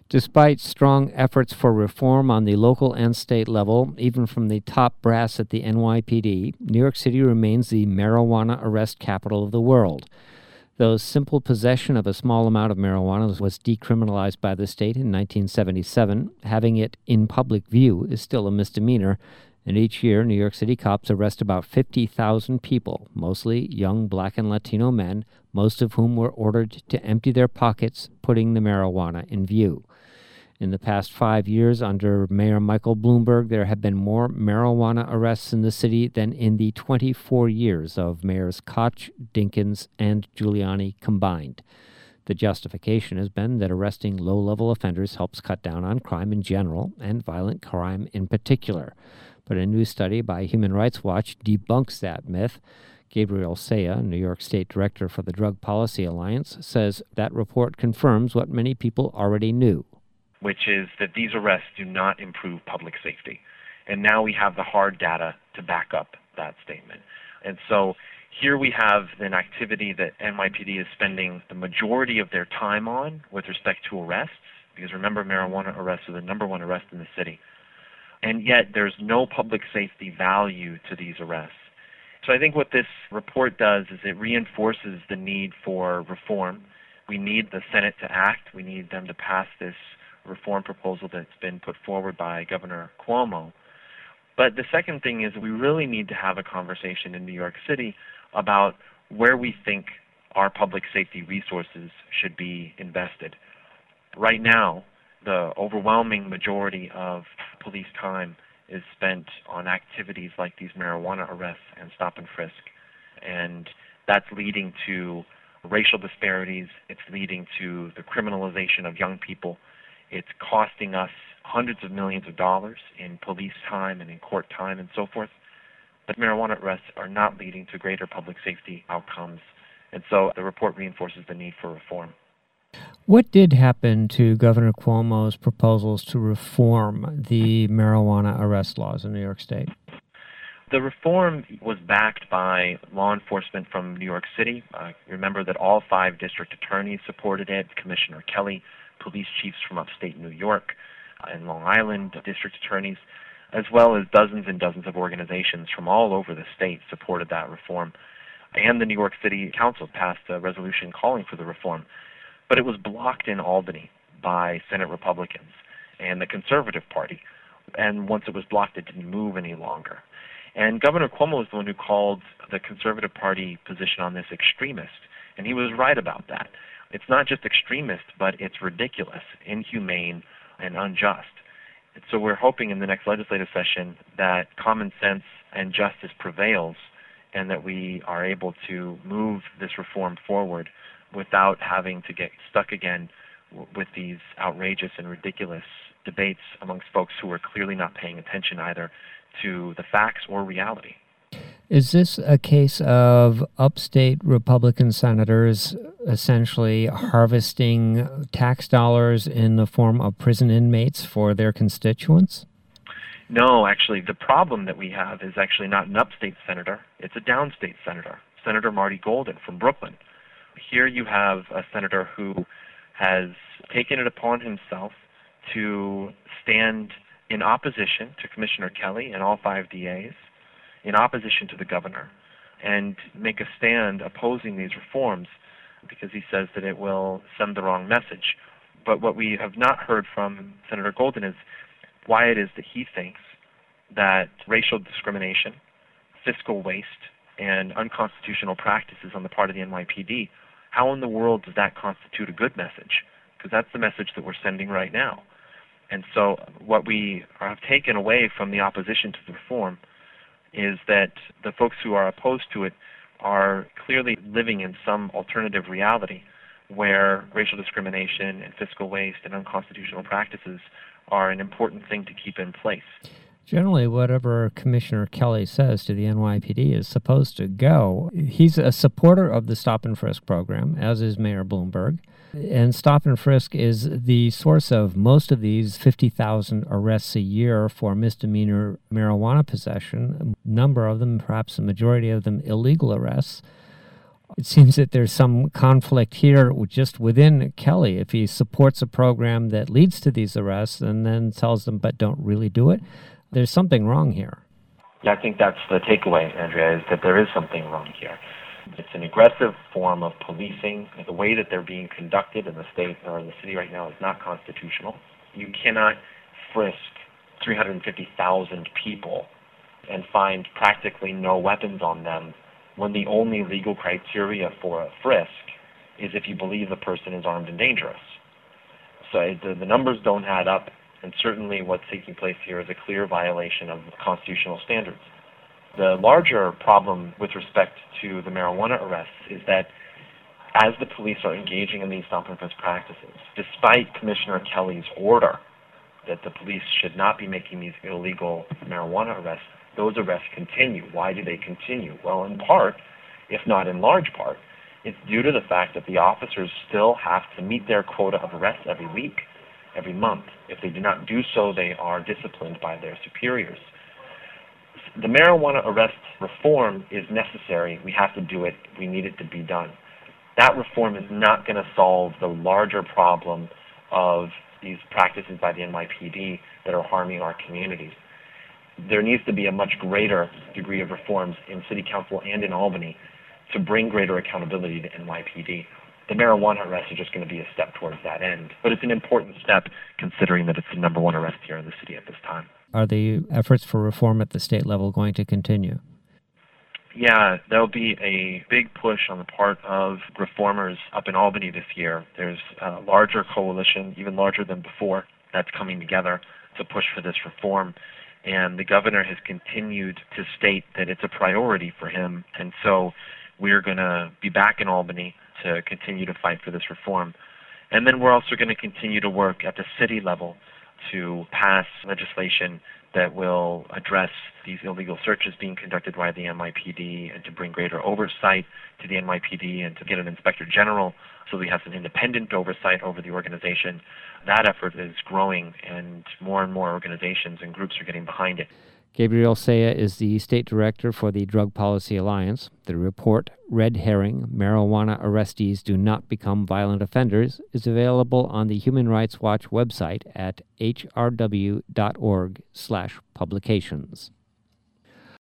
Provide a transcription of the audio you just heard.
Despite strong efforts for reform on the local and state level, even from the top brass at the NYPD, New York City remains the marijuana arrest capital of the world. Though simple possession of a small amount of marijuana was decriminalized by the state in 1977, having it in public view is still a misdemeanor, and each year New York City cops arrest about 50,000 people, mostly young Black and Latino men, most of whom were ordered to empty their pockets, putting the marijuana in view. In the past 5 years, under Mayor Michael Bloomberg, there have been more marijuana arrests in the city than in the 24 years of Mayors Koch, Dinkins, and Giuliani combined. The justification has been that arresting low-level offenders helps cut down on crime in general and violent crime in particular. But a new study by Human Rights Watch debunks that myth. Gabriel Saya, New York State Director for the Drug Policy Alliance, says that report confirms what many people already knew, which is that these arrests do not improve public safety. And now we have the hard data to back up that statement. And so here we have an activity that NYPD is spending the majority of their time on with respect to arrests, because remember, marijuana arrests are the number one arrest in the city. And yet there's no public safety value to these arrests. So I think what this report does is it reinforces the need for reform. We need the Senate to act. We need them to pass this reform proposal that's been put forward by Governor Cuomo. But the second thing is we really need to have a conversation in New York City about where we think our public safety resources should be invested. Right now, the overwhelming majority of police time is spent on activities like these marijuana arrests and stop and frisk. And that's leading to racial disparities. It's leading to the criminalization of young people. It's costing us hundreds of millions of dollars in police time and in court time and so forth. But marijuana arrests are not leading to greater public safety outcomes. And so the report reinforces the need for reform. What did happen to Governor Cuomo's proposals to reform the marijuana arrest laws in New York State? The reform was backed by law enforcement from New York City. Remember that all 5 district attorneys supported it, Commissioner Kelly, police chiefs from upstate New York and Long Island district attorneys, as well as dozens and dozens of organizations from all over the state supported that reform. And the New York City Council passed a resolution calling for the reform. But it was blocked in Albany by Senate Republicans and the Conservative Party. And once it was blocked, it didn't move any longer. And Governor Cuomo was the one who called the Conservative Party position on this extremist. And he was right about that. It's not just extremist, but it's ridiculous, inhumane, and unjust. And so we're hoping in the next legislative session that common sense and justice prevails and that we are able to move this reform forward without having to get stuck again with these outrageous and ridiculous debates amongst folks who are clearly not paying attention either to the facts or reality. Is this a case of upstate Republican senators essentially harvesting tax dollars in the form of prison inmates for their constituents? No, actually, the problem that we have is actually not an upstate senator. It's a downstate senator, Senator Marty Golden from Brooklyn. Here you have a senator who has taken it upon himself to stand in opposition to Commissioner Kelly and all 5 DAs, in opposition to the governor, and make a stand opposing these reforms because he says that it will send the wrong message. But what we have not heard from Senator Golden is why it is that he thinks that racial discrimination, fiscal waste, and unconstitutional practices on the part of the NYPD, how in the world does that constitute a good message? Because that's the message that we're sending right now. And so what we have taken away from the opposition to the reform is that the folks who are opposed to it are clearly living in some alternative reality where racial discrimination and fiscal waste and unconstitutional practices are an important thing to keep in place. Generally, whatever Commissioner Kelly says to the NYPD is supposed to go. He's a supporter of the Stop and Frisk program, as is Mayor Bloomberg. And Stop and Frisk is the source of most of these 50,000 arrests a year for misdemeanor marijuana possession, a number of them, perhaps a majority of them, illegal arrests. It seems that there's some conflict here just within Kelly. If he supports a program that leads to these arrests and then tells them, but don't really do it, there's something wrong here. Yeah, I think that's the takeaway, Andrea, is that there is something wrong here. It's an aggressive form of policing. The way that they're being conducted in the state or in the city right now is not constitutional. You cannot frisk 350,000 people and find practically no weapons on them when the only legal criteria for a frisk is if you believe the person is armed and dangerous. So the numbers don't add up, and certainly what's taking place here is a clear violation of constitutional standards. The larger problem with respect to the marijuana arrests is that as the police are engaging in these stop-and-frisk practices, despite Commissioner Kelly's order that the police should not be making these illegal marijuana arrests, those arrests continue. Why do they continue? Well, in part, if not in large part, it's due to the fact that the officers still have to meet their quota of arrests every week, every month. If they do not do so, they are disciplined by their superiors. The marijuana arrest reform is necessary. We have to do it. We need it to be done. That reform is not going to solve the larger problem of these practices by the NYPD that are harming our communities. There needs to be a much greater degree of reforms in City Council and in Albany to bring greater accountability to NYPD. The marijuana arrest is just going to be a step towards that end. But it's an important step considering that it's the number one arrest here in the city at this time. Are the efforts for reform at the state level going to continue? Yeah, there'll be a big push on the part of reformers up in Albany this year. There's a larger coalition, even larger than before, that's coming together to push for this reform. And the governor has continued to state that it's a priority for him. And so we're going to be back in Albany to continue to fight for this reform. And then we're also going to continue to work at the city level to pass legislation that will address these illegal searches being conducted by the NYPD and to bring greater oversight to the NYPD and to get an inspector general so we have some independent oversight over the organization. That effort is growing, and more organizations and groups are getting behind it. Gabriel Saya is the state director for the Drug Policy Alliance. The report, Red Herring, Marijuana Arrestees Do Not Become Violent Offenders, is available on the Human Rights Watch website at hrw.org/publications.